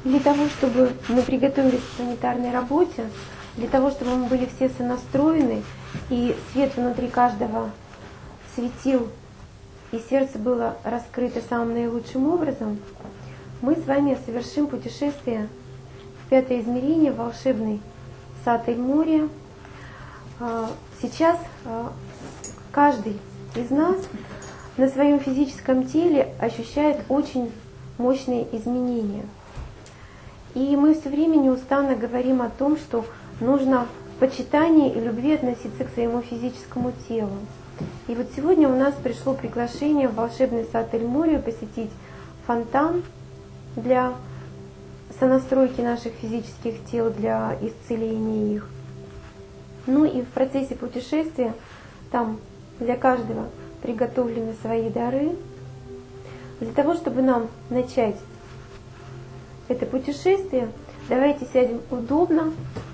Для того, чтобы мы приготовились к планетарной работе, для того, чтобы мы были все сонастроены, и свет внутри каждого светил, и сердце было раскрыто самым наилучшим образом, мы с вами совершим путешествие в пятое измерение, волшебный сад Эль-Мория. Сейчас каждый из нас на своем физическом теле ощущает очень мощные изменения. И мы все время неустанно говорим о том, что нужно в почитании и любви относиться к своему физическому телу. И вот сегодня у нас пришло приглашение в волшебный сад Эль-Мория посетить фонтан для сонастройки наших физических тел, для исцеления их. Ну и в процессе путешествия там для каждого приготовлены свои дары. Для того, чтобы нам начать это путешествие, давайте сядем удобно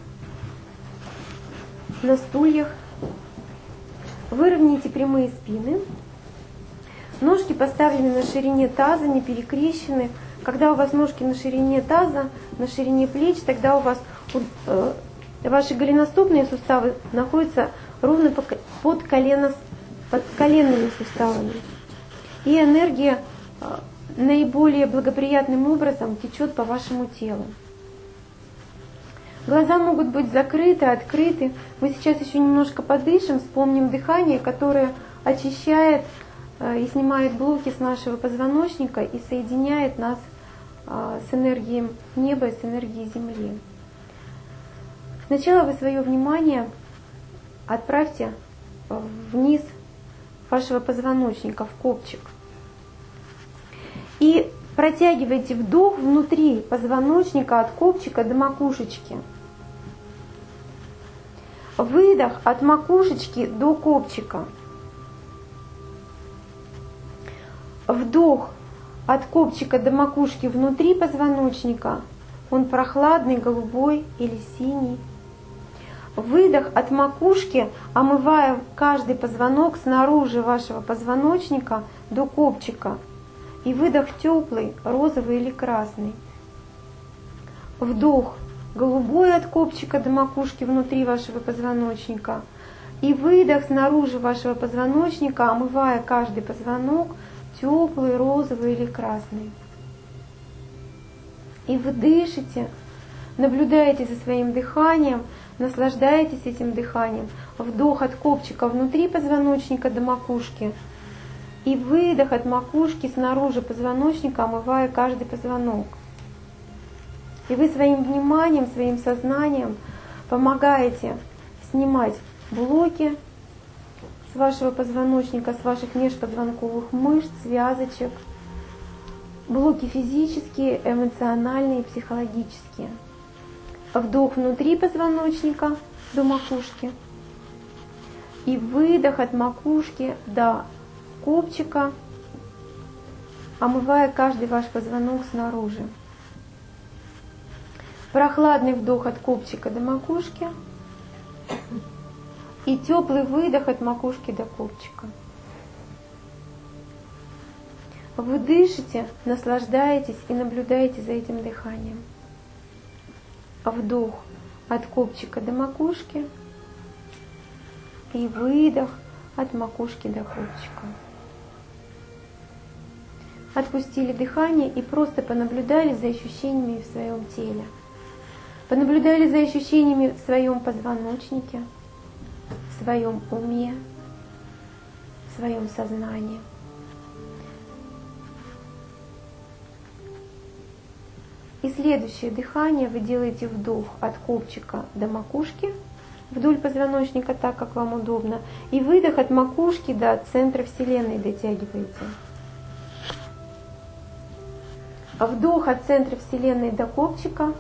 на стульях, выровняйте прямые спины, ножки поставлены на ширине таза, не перекрещены. Когда у вас ножки на ширине таза, на ширине плеч, тогда у вас ваши голеностопные суставы находятся ровно под коленными суставами. И энергия наиболее благоприятным образом течет по вашему телу. Глаза могут быть закрыты, открыты. Мы сейчас еще немножко подышим, вспомним дыхание, которое очищает и снимает блоки с нашего позвоночника и соединяет нас с энергией неба и с энергией Земли. Сначала вы свое внимание отправьте вниз вашего позвоночника, в копчик. И протягивайте вдох внутри позвоночника от копчика до макушечки. Выдох от макушечки до копчика. Вдох от копчика до макушки внутри позвоночника. Он прохладный, голубой или синий. Выдох от макушки, омывая каждый позвонок снаружи вашего позвоночника до копчика. И выдох теплый, розовый или красный. Вдох голубой от копчика до макушки внутри вашего позвоночника. И выдох снаружи вашего позвоночника, омывая каждый позвонок, теплый, розовый или красный. И вы дышите, наблюдаете за своим дыханием, наслаждаетесь этим дыханием. Вдох от копчика внутри позвоночника до макушки. И выдох от макушки снаружи позвоночника, омывая каждый позвонок. И вы своим вниманием, своим сознанием помогаете снимать блоки с вашего позвоночника, с ваших межпозвонковых мышц, связочек, блоки физические, эмоциональные, психологические. Вдох внутри позвоночника до макушки. И выдох от макушки до копчика, омывая каждый ваш позвонок снаружи. Прохладный вдох от копчика до макушки и теплый выдох от макушки до копчика. Вы дышите, наслаждаетесь и наблюдаете за этим дыханием. Вдох от копчика до макушки и выдох от макушки до копчика. Отпустили дыхание и просто понаблюдали за ощущениями в своем теле. Понаблюдали за ощущениями в своем позвоночнике, в своем уме, в своем сознании. И следующее дыхание вы делаете вдох от копчика до макушки, вдоль позвоночника так, как вам удобно, и выдох от макушки до центра Вселенной дотягиваете. Вдох от центра Вселенной до копчика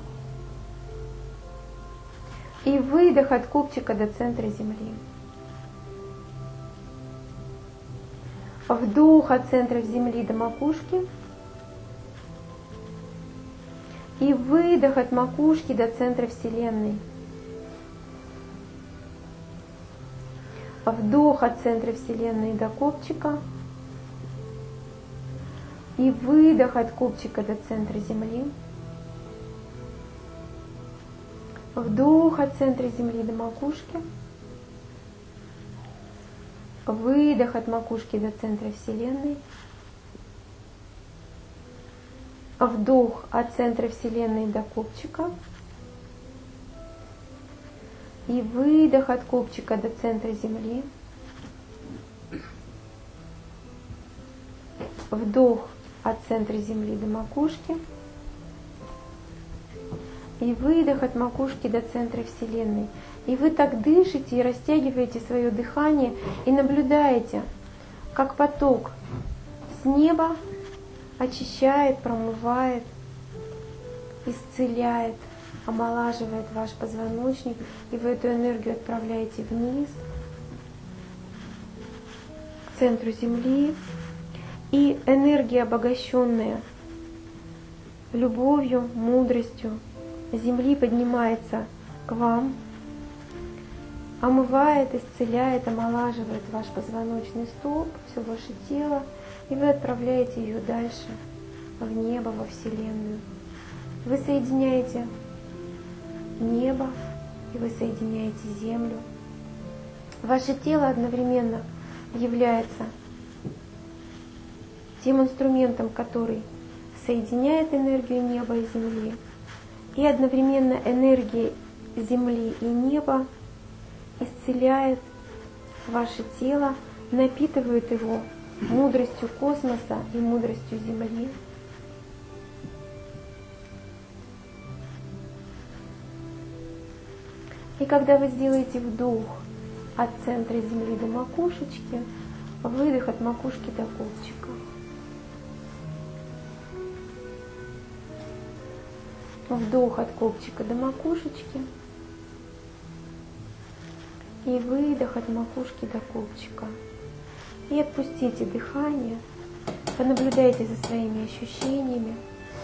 и выдох от копчика до центра Земли. Вдох от центра Земли до макушки и выдох от макушки до центра Вселенной. Вдох от центра Вселенной до копчика и выдох от копчика до центра Земли. Вдох от центра Земли до макушки. Выдох от макушки до центра Вселенной. Вдох от центра Вселенной до копчика. И выдох от копчика до центра Земли. Вдох от центра Земли до макушки. И выдох от макушки до центра Вселенной. И вы так дышите и растягиваете свое дыхание и наблюдаете, как поток с неба очищает, промывает, исцеляет, омолаживает ваш позвоночник, и вы эту энергию отправляете вниз, к центру Земли. И энергия, обогащенная любовью, мудростью Земли, поднимается к вам, омывает, исцеляет, омолаживает ваш позвоночный столб, все ваше тело, и вы отправляете ее дальше, в небо, во Вселенную. Вы соединяете небо, и вы соединяете землю. Ваше тело одновременно является тем инструментом, который соединяет энергию неба и земли, и одновременно энергия земли и неба исцеляет ваше тело, напитывает его мудростью космоса и мудростью Земли. И когда вы сделаете вдох от центра Земли до макушечки, выдох от макушки до копчика. Вдох от копчика до макушечки. И выдох от макушки до копчика. И отпустите дыхание. Понаблюдайте за своими ощущениями.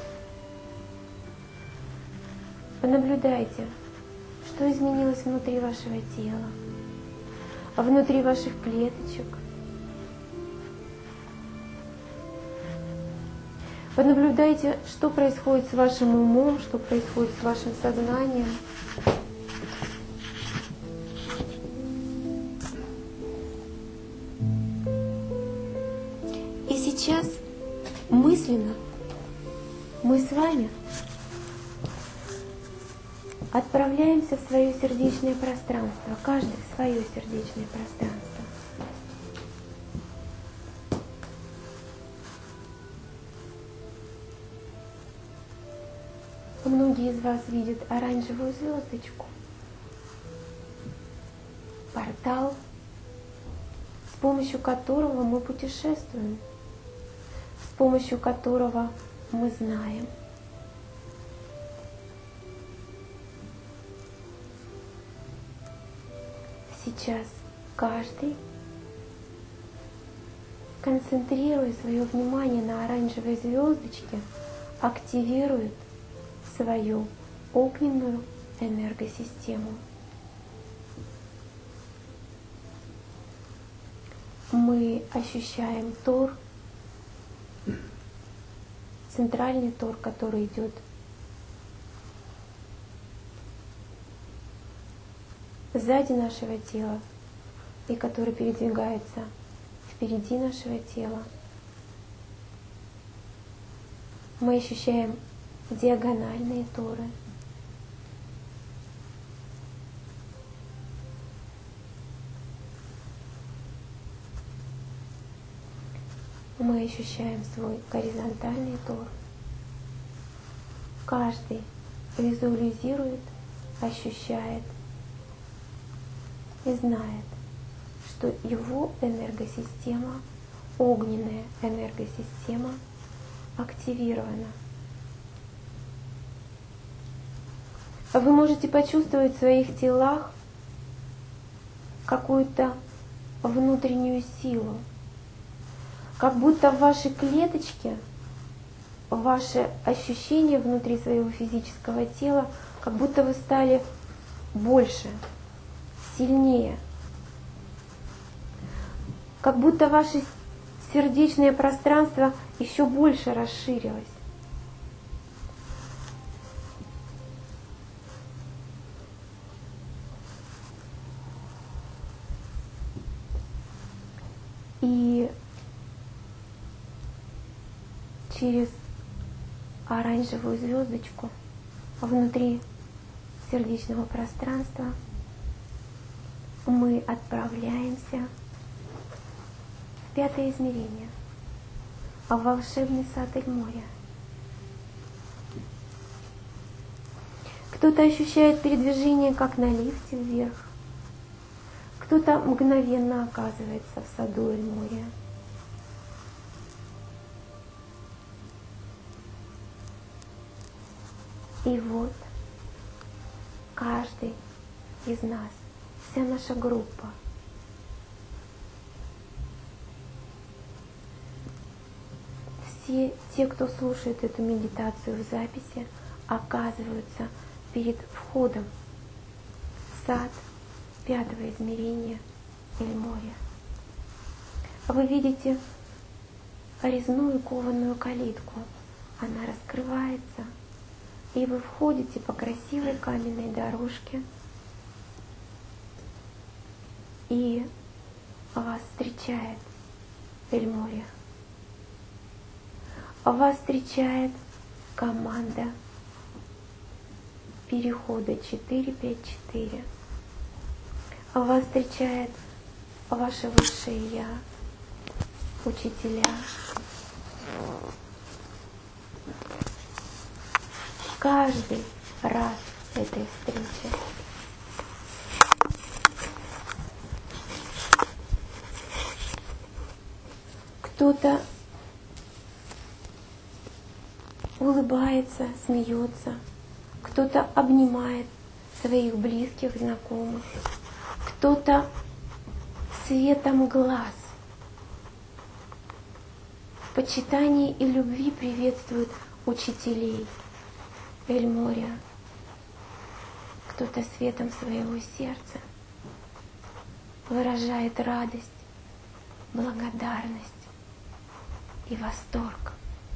Понаблюдайте, что изменилось внутри вашего тела, внутри ваших клеточек. Понаблюдайте, что происходит с вашим умом, что происходит с вашим сознанием. И сейчас мысленно мы с вами отправляемся в свое сердечное пространство, каждый в свое сердечное пространство. Многие из вас видят оранжевую звездочку, портал, с помощью которого мы путешествуем, с помощью которого мы знаем. Сейчас каждый, концентрируя свое внимание на оранжевой звездочке, активирует свою огненную энергосистему. Мы ощущаем тор, центральный тор, который идет сзади нашего тела и который передвигается впереди нашего тела. Мы ощущаем диагональные торы. Мы ощущаем свой горизонтальный тор. Каждый визуализирует, ощущает и знает, что его энергосистема, огненная энергосистема, активирована. Вы можете почувствовать в своих телах какую-то внутреннюю силу, как будто в вашей клеточке, ваши ощущения внутри своего физического тела, как будто вы стали больше, сильнее, как будто ваше сердечное пространство еще больше расширилось. через оранжевую звездочку внутри сердечного пространства мы отправляемся в 5-е измерение, в волшебный сад Эль-Мория. Кто-то ощущает передвижение как на лифте вверх, кто-то мгновенно оказывается в саду Эль-Мория. И вот каждый из нас, вся наша группа, все те, кто слушает эту медитацию в записи, оказываются перед входом в сад 5-го измерения Эль-Мория. Вы видите резную кованую калитку. Она раскрывается, и вы входите по красивой каменной дорожке, и вас встречает Эль-Мория. Вас встречает команда перехода 454. Вас встречает ваше высшее Я, учителя. Каждый раз этой встречи кто-то улыбается, смеется, кто-то обнимает своих близких, знакомых, кто-то светом глаз в почитании и любви приветствует учителей Эль-Мория, кто-то светом своего сердца выражает радость, благодарность и восторг.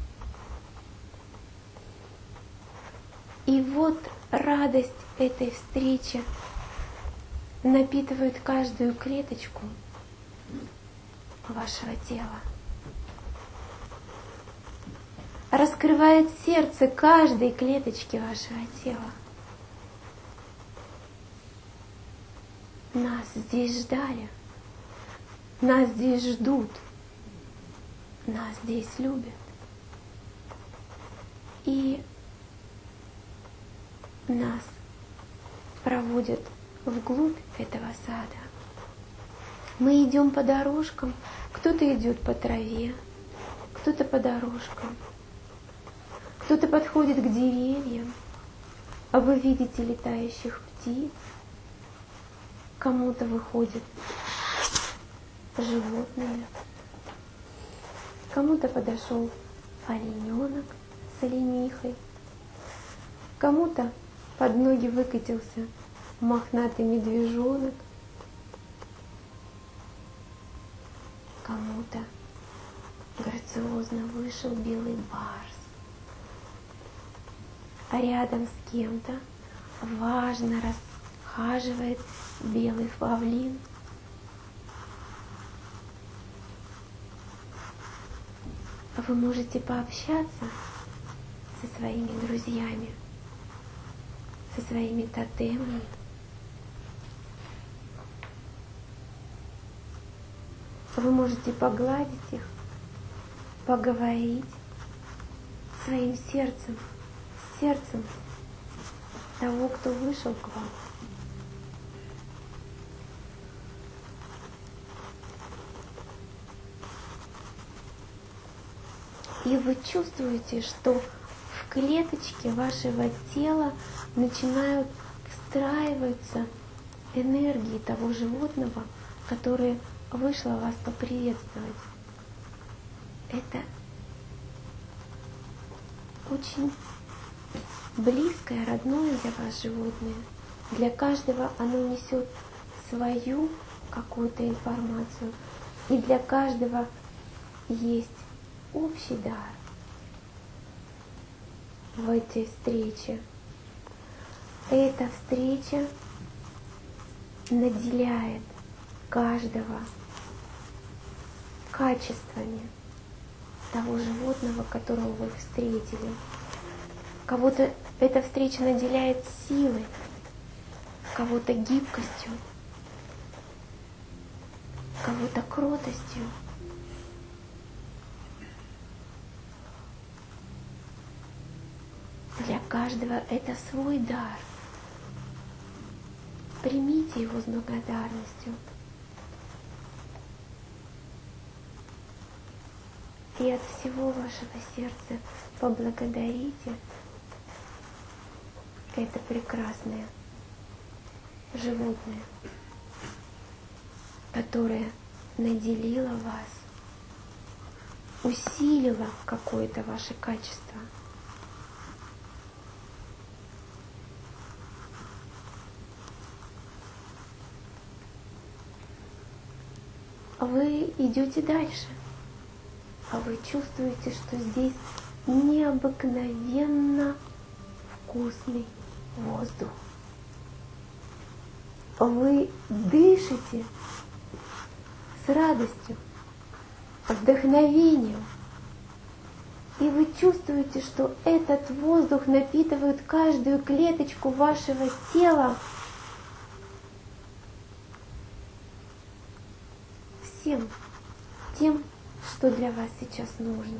И вот радость этой встречи напитывает каждую клеточку вашего тела, раскрывает сердце каждой клеточки вашего тела. Нас здесь ждали, нас здесь ждут, нас здесь любят. И нас проводят вглубь этого сада. Мы идем по дорожкам, кто-то идет по траве, кто-то по дорожкам, кто-то подходит к деревьям, а вы видите летающих птиц, кому-то выходят животные, кому-то подошел олененок с оленихой, кому-то под ноги выкатился мохнатый медвежонок, кому-то грациозно вышел белый барс, а рядом с кем-то важно расхаживает белый павлин. Вы можете пообщаться со своими друзьями, со своими тотемами. Вы можете погладить их, поговорить своим сердцем, с сердцем того, кто вышел к вам. И вы чувствуете, что в клеточке вашего тела начинают встраиваться энергии того животного, которое вышло вас поприветствовать. Это очень близкое, родное для вас животное. Для каждого оно несет свою какую-то информацию. И для каждого есть общий дар в этой встрече. Эта встреча наделяет каждого качествами, того животного, которого вы встретили. Кого-то эта встреча наделяет силой, кого-то гибкостью, кого-то кротостью. Для каждого это свой дар. Примите его с благодарностью. И от всего вашего сердца поблагодарите это прекрасное животное, которое наделило вас, усилило какое-то ваше качество. Вы идете дальше, а вы чувствуете, что здесь необыкновенно вкусный воздух. Вы дышите с радостью, вдохновением, и вы чувствуете, что этот воздух напитывает каждую клеточку вашего тела всем тем, что для вас сейчас нужно.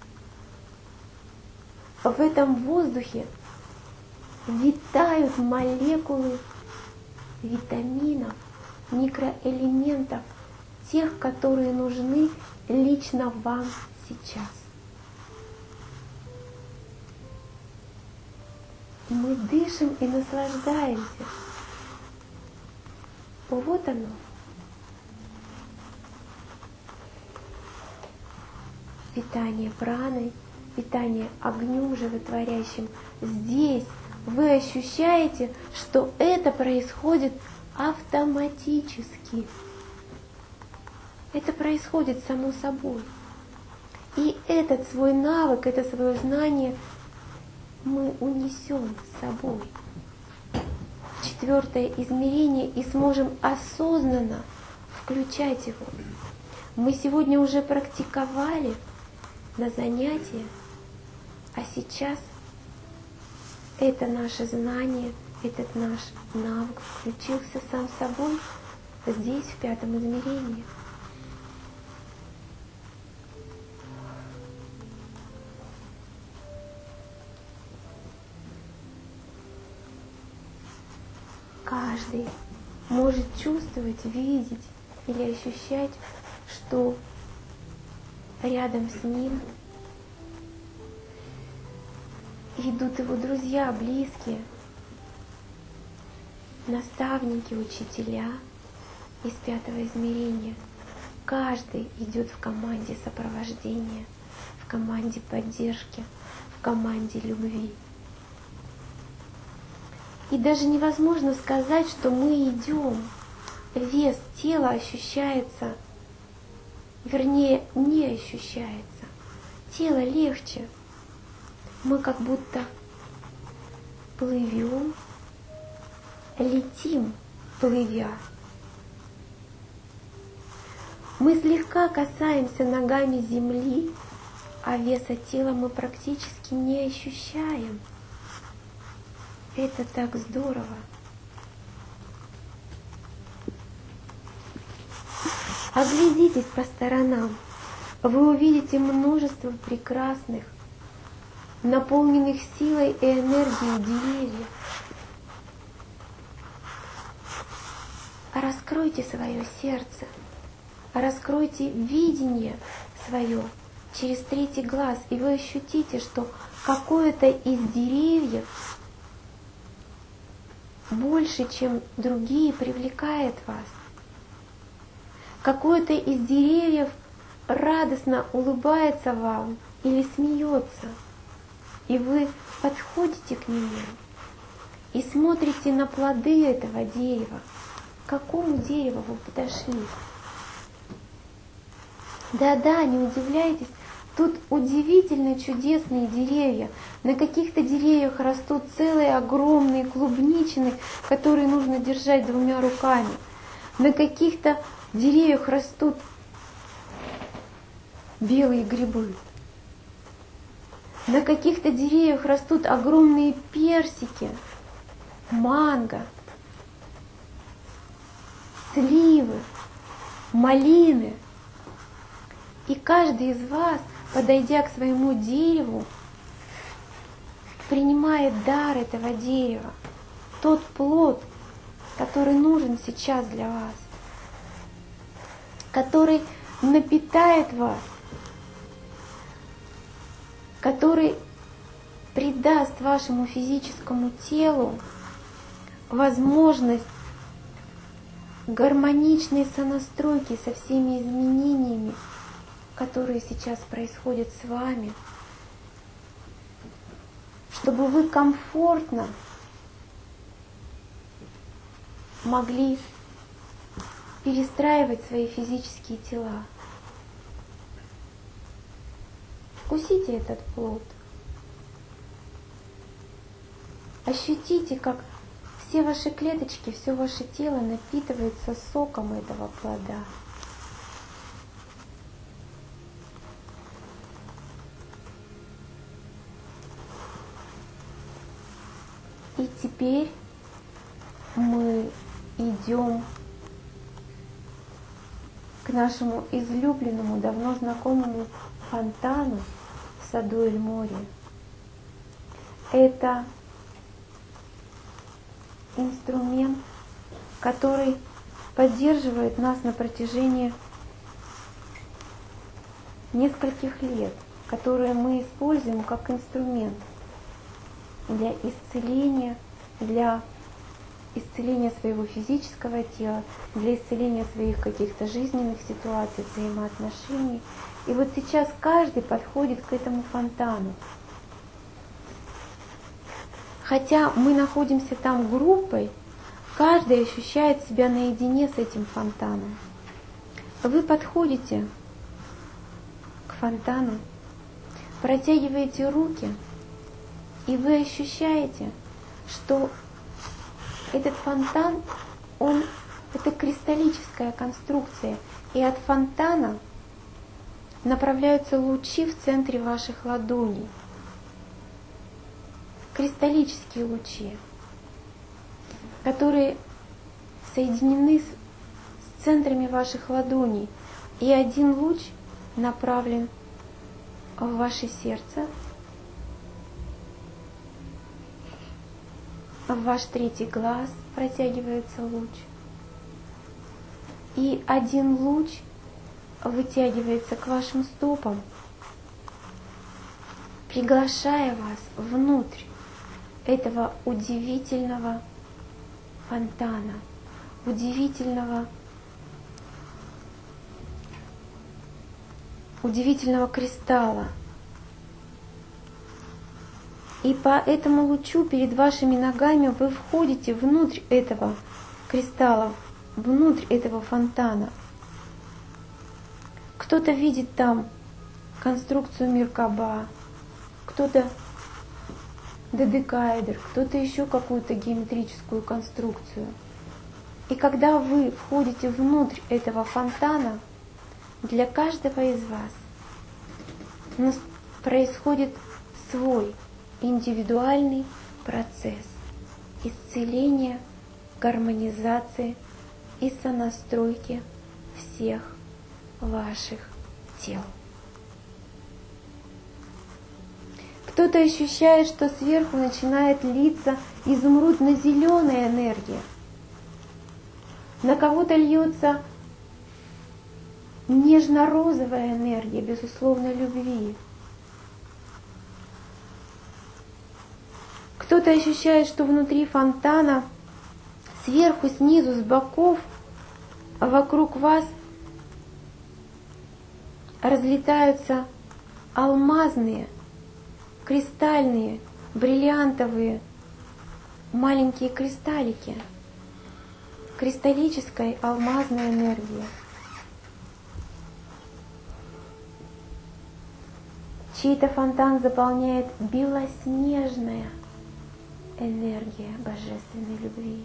В этом воздухе витают молекулы витаминов, микроэлементов, тех, которые нужны лично вам сейчас. Мы дышим и наслаждаемся. Вот оно. Питание праной, питание огнем животворящим. Здесь вы ощущаете, что это происходит автоматически. Это происходит само собой. И этот свой навык, это свое знание мы унесем с собой в четвертое измерение и сможем осознанно включать его. Мы сегодня уже практиковали на занятия, а сейчас это наше знание, этот наш навык включился сам собой здесь, в пятом измерении. Каждый может чувствовать, видеть или ощущать, что рядом с ним идут его друзья, близкие, наставники, учителя из пятого измерения. Каждый идет в команде сопровождения, в команде поддержки, в команде любви. И даже невозможно сказать, что мы идем. Вес тела ощущается, вернее, не ощущается. Тело легче. Мы как будто плывем, летим, плывя. Мы слегка касаемся ногами земли, а веса тела мы практически не ощущаем. Это так здорово. Оглядитесь по сторонам. Вы увидите множество прекрасных, наполненных силой и энергией деревьев. Раскройте свое сердце, раскройте видение свое через третий глаз, и вы ощутите, что какое-то из деревьев больше, чем другие, привлекает вас. Какое-то из деревьев радостно улыбается вам или смеется. И вы подходите к нему и смотрите на плоды этого дерева. К какому дереву вы подошли? Да-да, не удивляйтесь, тут удивительно чудесные деревья. На каких-то деревьях растут целые огромные клубничины, которые нужно держать двумя руками. На каких-то деревьях растут белые грибы. На каких-то деревьях растут огромные персики, манго, сливы, малины. И каждый из вас, подойдя к своему дереву, принимает дар этого дерева, тот плод, который нужен сейчас для вас, который напитает вас, который придаст вашему физическому телу возможность гармоничной сонастройки со всеми изменениями, которые сейчас происходят с вами, чтобы вы комфортно могли перестраивать свои физические тела. Вкусите этот плод. Ощутите, как все ваши клеточки, все ваше тело напитывается соком этого плода. И теперь мы идем к нашему излюбленному, давно знакомому фонтану в саду Эль-Мори. Это инструмент, который поддерживает нас на протяжении нескольких лет, которые мы используем как инструмент для исцеления своего физического тела, для исцеления своих каких-то жизненных ситуаций, взаимоотношений. И вот сейчас каждый подходит к этому фонтану. Хотя мы находимся там группой, каждый ощущает себя наедине с этим фонтаном. Вы подходите к фонтану, протягиваете руки, и вы ощущаете, что этот фонтан, это кристаллическая конструкция, и от фонтана направляются лучи в центре ваших ладоней. Кристаллические лучи, которые соединены с центрами ваших ладоней. И один луч направлен в ваше сердце, в ваш третий глаз протягивается луч. И один луч вытягивается к вашим стопам, приглашая вас внутрь этого удивительного фонтана, удивительного кристалла. И по этому лучу перед вашими ногами вы входите внутрь этого кристалла, внутрь этого фонтана. Кто-то видит там конструкцию Меркаба, кто-то додекаэдр, кто-то еще какую-то геометрическую конструкцию. И когда вы входите внутрь этого фонтана, для каждого из вас происходит свой индивидуальный процесс исцеления, гармонизации и сонастройки всех ваших тел. Кто-то ощущает, что сверху начинает литься изумрудно-зеленая энергия. На кого-то льется нежно-розовая энергия, безусловно, любви. Кто-то ощущает, что внутри фонтана, сверху, снизу, с боков, вокруг вас разлетаются алмазные, кристальные, бриллиантовые маленькие кристаллики, кристаллической алмазной энергии. Чей-то фонтан заполняет белоснежная энергия божественной любви.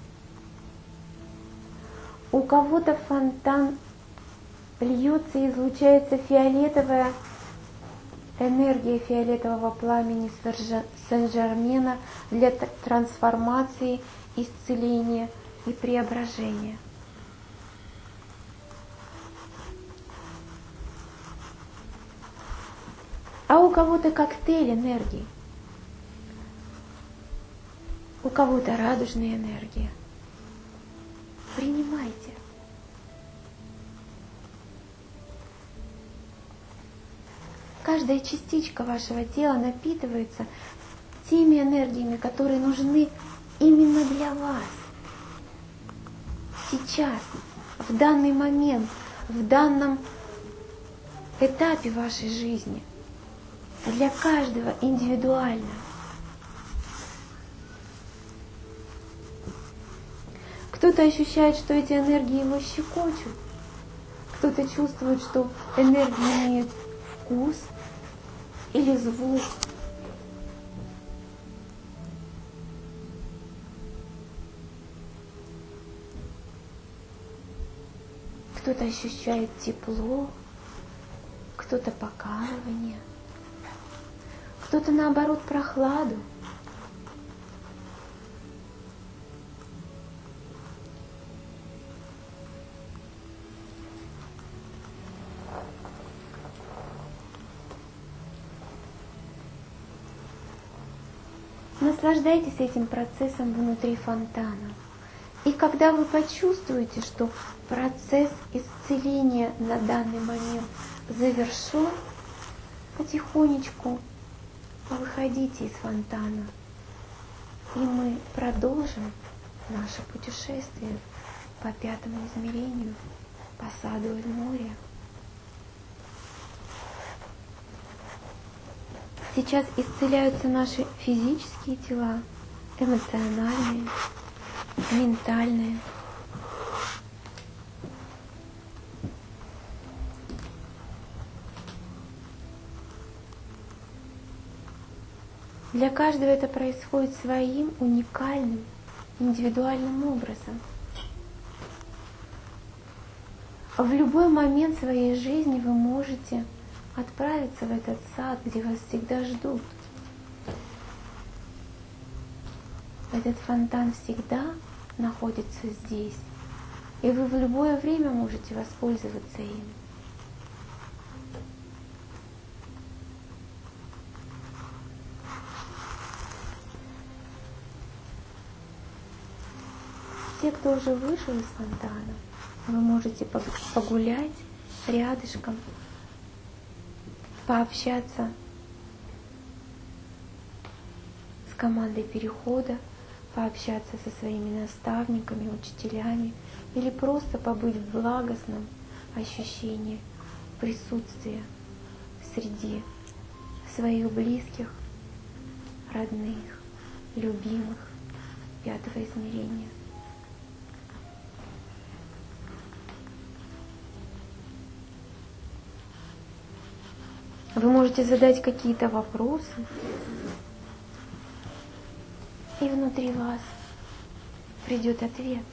У кого-то фонтан льется и излучается фиолетовая энергия фиолетового пламени Сен-Жермена для трансформации, исцеления и преображения. А у кого-то коктейль энергии, у кого-то радужная энергия. Принимайте. Каждая частичка вашего тела напитывается теми энергиями, которые нужны именно для вас. Сейчас, в данный момент, в данном этапе вашей жизни. Для каждого индивидуально. Кто-то ощущает, что эти энергии его щекочут. Кто-то чувствует, что энергия имеет вкус или звук. Кто-то ощущает тепло, кто-то покалывание, кто-то наоборот прохладу. Наслаждайтесь этим процессом внутри фонтана. И когда вы почувствуете, что процесс исцеления на данный момент завершен, потихонечку выходите из фонтана. И мы продолжим наше путешествие по 5-му измерению, по саду из моря. Сейчас исцеляются наши физические тела, эмоциональные, ментальные. Для каждого это происходит своим уникальным, индивидуальным образом. В любой момент своей жизни вы можете отправиться в этот сад, где вас всегда ждут. Этот фонтан всегда находится здесь, и вы в любое время можете воспользоваться им. Те, кто уже вышел из фонтана, вы можете погулять рядышком, пообщаться с командой перехода, пообщаться со своими наставниками, учителями, или просто побыть в благостном ощущении присутствия среди своих близких, родных, любимых 5-го измерения. Вы можете задать какие-то вопросы, и внутри вас придет ответ.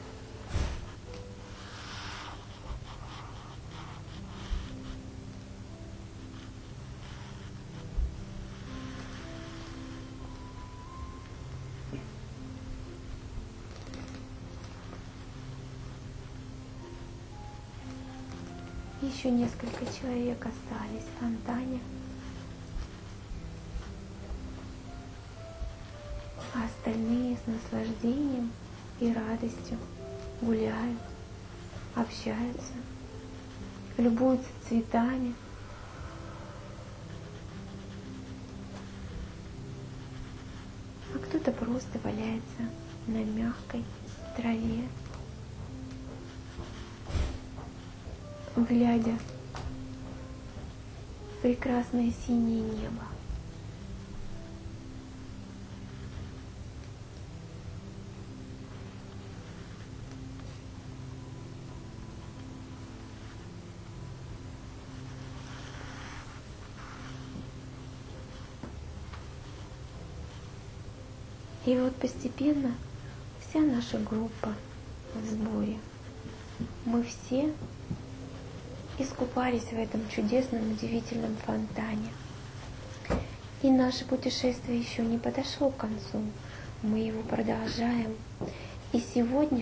Еще несколько человек остались в фонтане, а остальные с наслаждением и радостью гуляют, общаются, любуются цветами. А кто-то просто валяется на мягкой траве, глядя в прекрасное синее небо. И вот постепенно вся наша группа в сборе. Мы все искупались в этом чудесном, удивительном фонтане. И наше путешествие еще не подошло к концу. Мы его продолжаем. И сегодня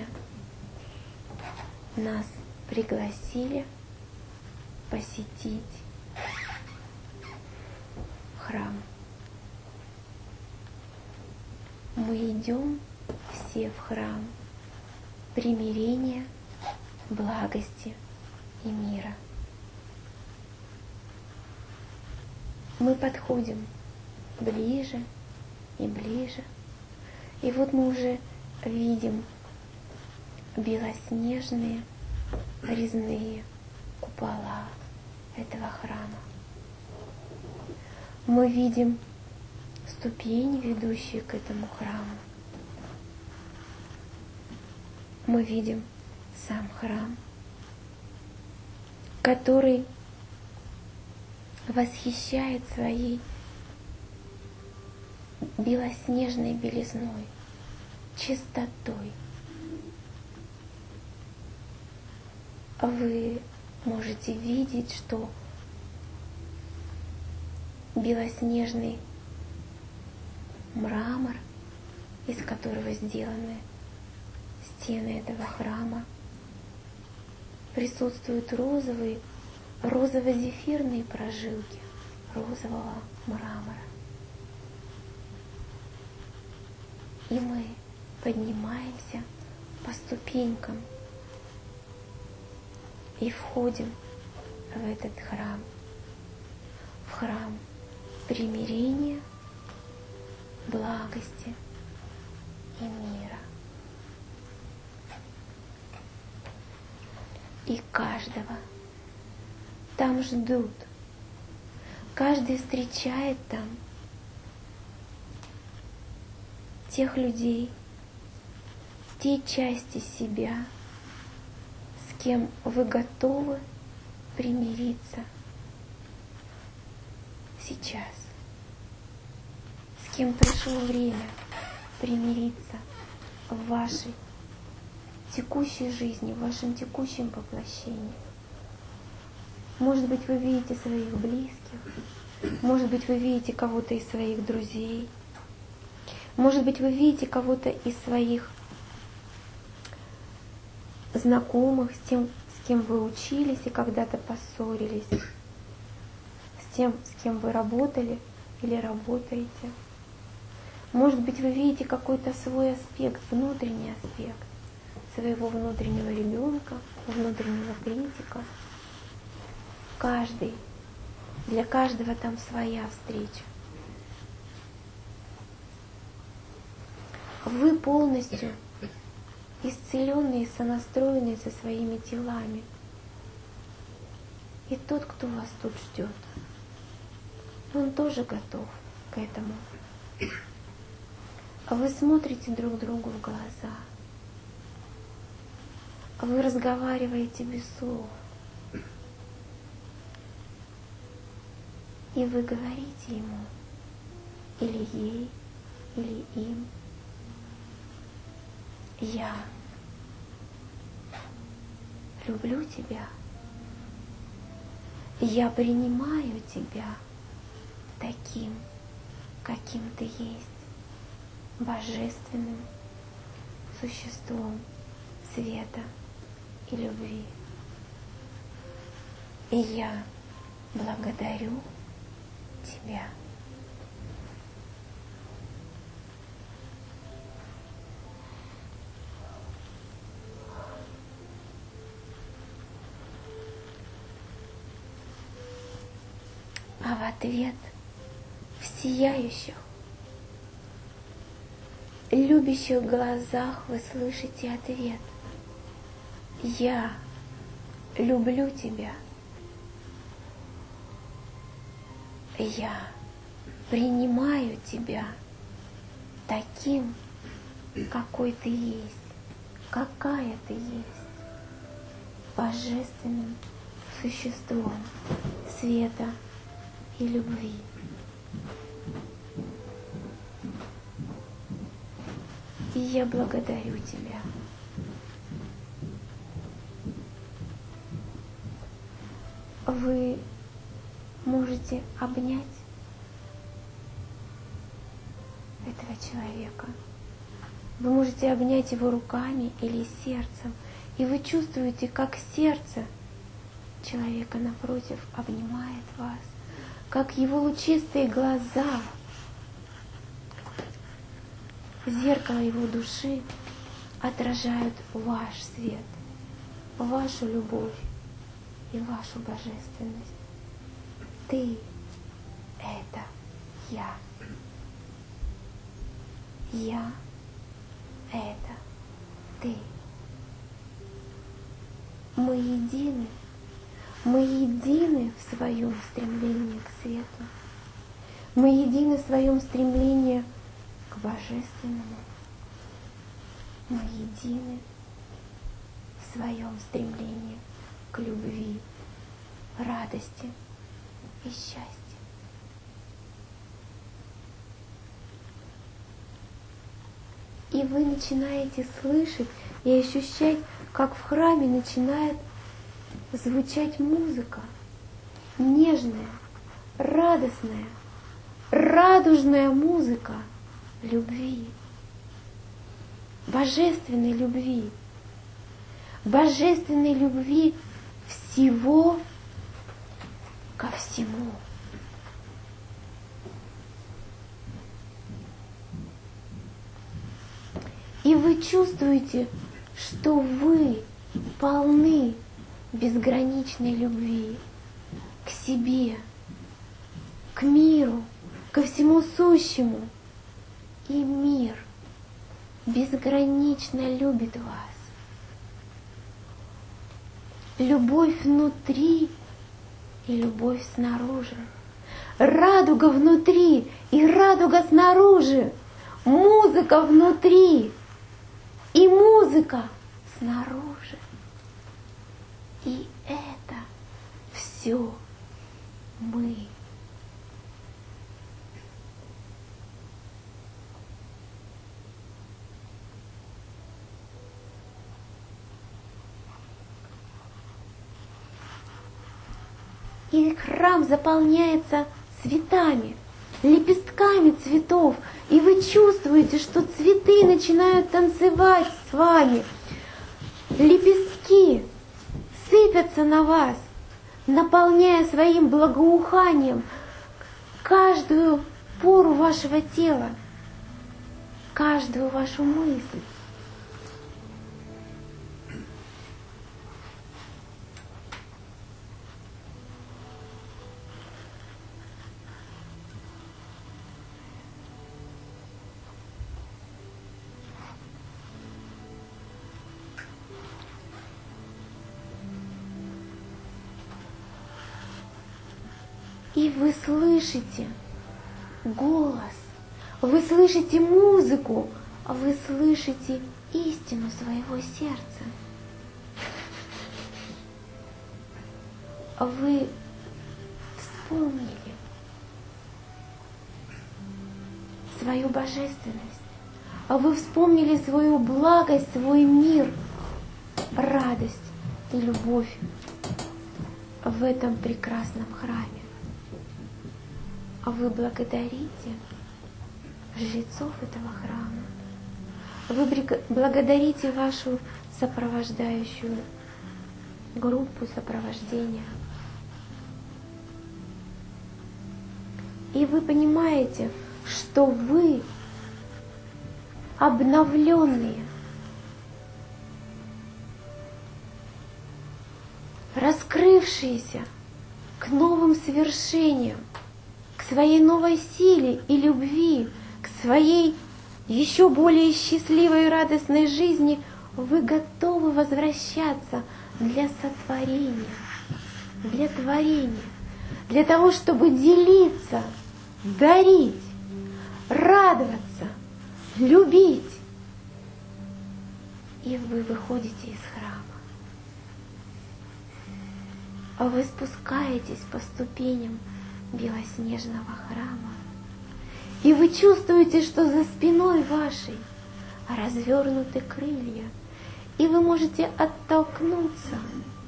нас пригласили посетить храм. Мы идем все в храм примирения, благости и мира. Мы подходим ближе и ближе. И вот мы уже видим белоснежные резные купола этого храма. Мы видим ступени, ведущие к этому храму. Мы видим сам храм, который восхищает своей белоснежной белизной, чистотой. Вы можете видеть, что белоснежный мрамор, из которого сделаны стены этого храма, присутствуют розово-зефирные прожилки розового мрамора. И мы поднимаемся по ступенькам и входим в этот храм, в храм примирения, благости и мира. И каждого там ждут, каждый встречает там тех людей, те части себя, с кем вы готовы примириться сейчас, с кем пришло время примириться в вашей текущей жизни, в вашем текущем воплощении. Может быть, вы видите своих близких, может быть, вы видите кого-то из своих друзей, может быть, вы видите кого-то из своих знакомых, с кем вы учились и когда-то поссорились, с тем, с кем вы работали или работаете. Может быть, вы видите какой-то свой аспект, внутренний аспект своего внутреннего ребенка, внутреннего критика. Для каждого там своя встреча. Вы полностью исцеленные и сонастроенные со своими телами. И тот, кто вас тут ждет, он тоже готов к этому. Вы смотрите друг другу в глаза. Вы разговариваете без слов. И вы говорите ему, или ей, или им: я люблю тебя, я принимаю тебя таким, каким ты есть, божественным существом света и любви. И я благодарю тебя. А в ответ в сияющих, любящих глазах вы слышите ответ: я люблю тебя. Я принимаю тебя таким, какой ты есть, какая ты есть, божественным существом света и любви. И я благодарю тебя. Вы можете обнять этого человека. Вы можете обнять его руками или сердцем, и вы чувствуете, как сердце человека напротив обнимает вас, как его лучистые глаза, зеркало его души отражают ваш свет, вашу любовь и вашу божественность. Ты — это я. Я — это ты. Мы едины. Мы едины в своем стремлении к свету. Мы едины в своем стремлении к божественному. Мы едины в своем стремлении к любви, радости и счастью. И вы начинаете слышать и ощущать, как в храме начинает звучать музыка, нежная, радостная, радужная музыка любви, божественной любви всего ко всему. И вы чувствуете, что вы полны безграничной любви к себе, к миру, ко всему сущему. И мир безгранично любит вас. Любовь внутри и любовь снаружи. Радуга внутри и радуга снаружи. Музыка внутри и музыка снаружи. И это все мы. И храм заполняется цветами, лепестками цветов. И вы чувствуете, что цветы начинают танцевать с вами. Лепестки сыпятся на вас, наполняя своим благоуханием каждую пору вашего тела, каждую вашу мысль. И вы слышите голос, вы слышите музыку, вы слышите истину своего сердца. Вы вспомнили свою божественность, вы вспомнили свою благость, свой мир, радость и любовь в этом прекрасном храме. Вы благодарите жрецов этого храма. Вы благодарите вашу сопровождающую группу сопровождения. И вы понимаете, что вы обновленные, раскрывшиеся к новым свершениям, к своей новой силе и любви, к своей еще более счастливой и радостной жизни, вы готовы возвращаться для сотворения, для творения, для того, чтобы делиться, дарить, радоваться, любить. И вы выходите из храма. Вы спускаетесь по ступеням белоснежного храма. И вы чувствуете, что за спиной вашей развернуты крылья. И вы можете оттолкнуться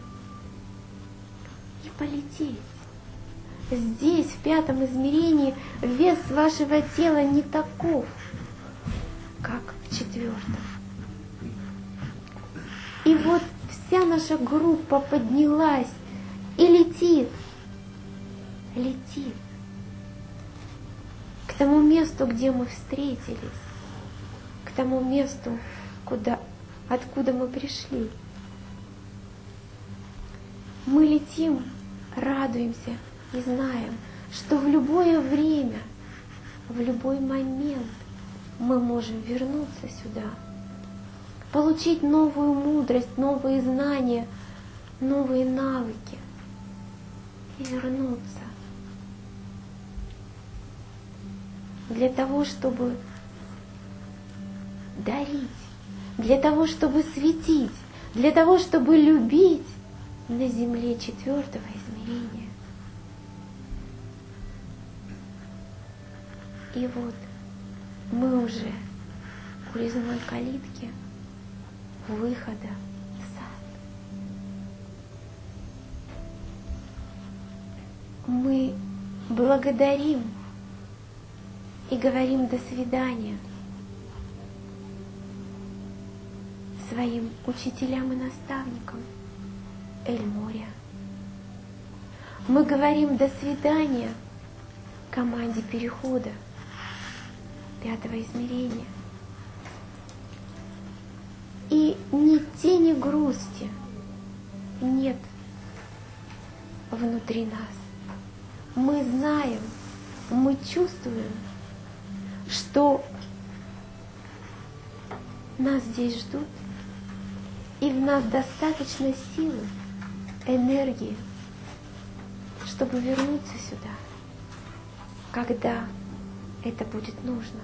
и полететь. Здесь, в 5 измерении, вес вашего тела не таков, как в 4. И вот вся наша группа поднялась и летит к тому месту, где мы встретились, к тому месту, откуда мы пришли. Мы летим, радуемся и знаем, что в любое время, в любой момент мы можем вернуться сюда, получить новую мудрость, новые знания, новые навыки и вернуться. Для того, чтобы дарить, для того, чтобы светить, для того, чтобы любить на земле 4-го измерения. И вот мы уже у резной калитки выхода в сад. Мы благодарим и говорим до свидания своим учителям и наставникам Эль-Море. Мы говорим до свидания команде перехода 5-го измерения. И ни тени грусти нет внутри нас. Мы знаем, мы чувствуем, что нас здесь ждут, и в нас достаточно силы, энергии, чтобы вернуться сюда, когда это будет нужно.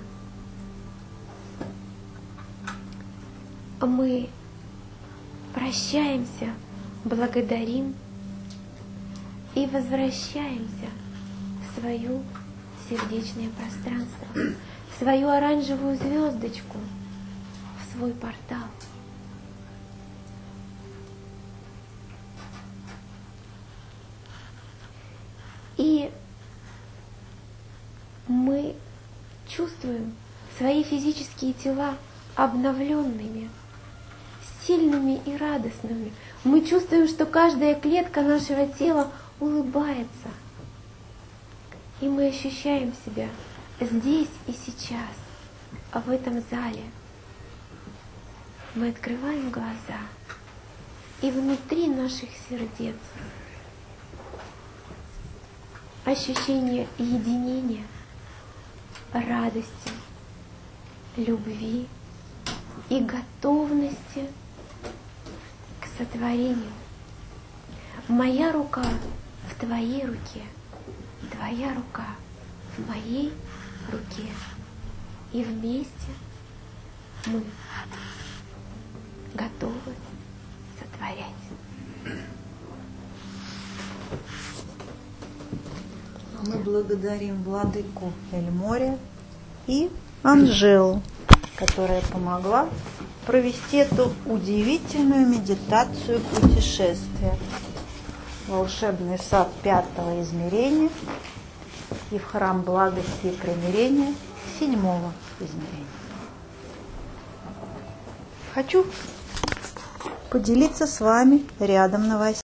Мы прощаемся, благодарим и возвращаемся в свое сердечное пространство, в свою оранжевую звездочку, в свой портал. И мы чувствуем свои физические тела обновленными, сильными и радостными. Мы чувствуем, что каждая клетка нашего тела улыбается. И мы ощущаем себя здесь и сейчас, в этом зале. Мы открываем глаза, и внутри наших сердец ощущение единения, радости, любви и готовности к сотворению. Моя рука в твоей руке, твоя рука в моей руке. И вместе мы готовы сотворять. Мы благодарим владыку Эль-Море и Анжелу, которая помогла провести эту удивительную медитацию путешествия в волшебный сад 5-го измерения и в храм благости и примирения 7-го измерения. Хочу поделиться с вами рядом новостей.